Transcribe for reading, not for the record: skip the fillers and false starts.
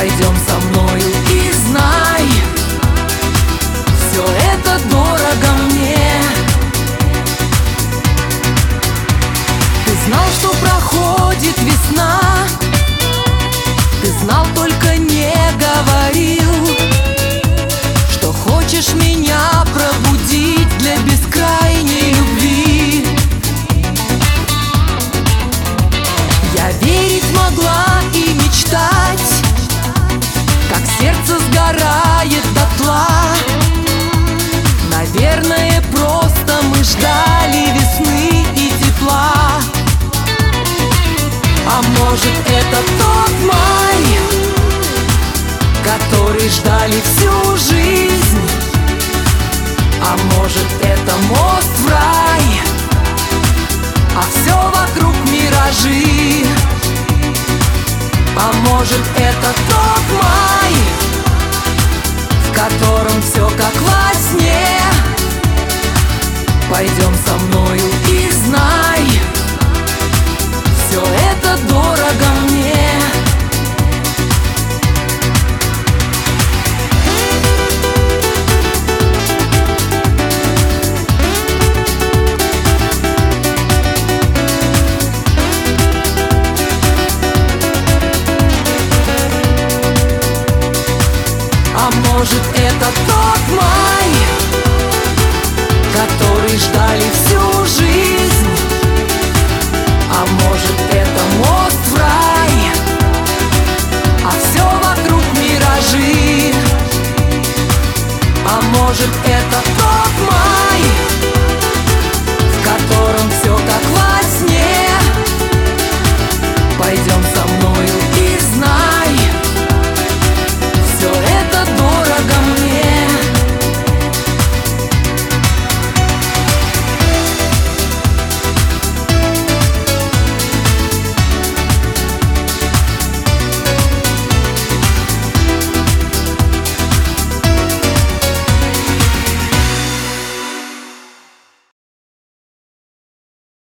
Пойдем со мною и знай, все это дорого мне. Ты знал, что проходит весна, ты знал, только не говорил, что хочешь меня пробудить для бескрайней любви. Я верить могла и мечтать, как сердце сгорает дотла. Наверное, просто мы ждали весны и тепла. А может, это тот май, который ждали всю жизнь. А может, это мост в рай, а все вокруг миражи. А может, это тот май, в котором все как во сне. Пойдем со мною и знай, все это дорого мне. А может,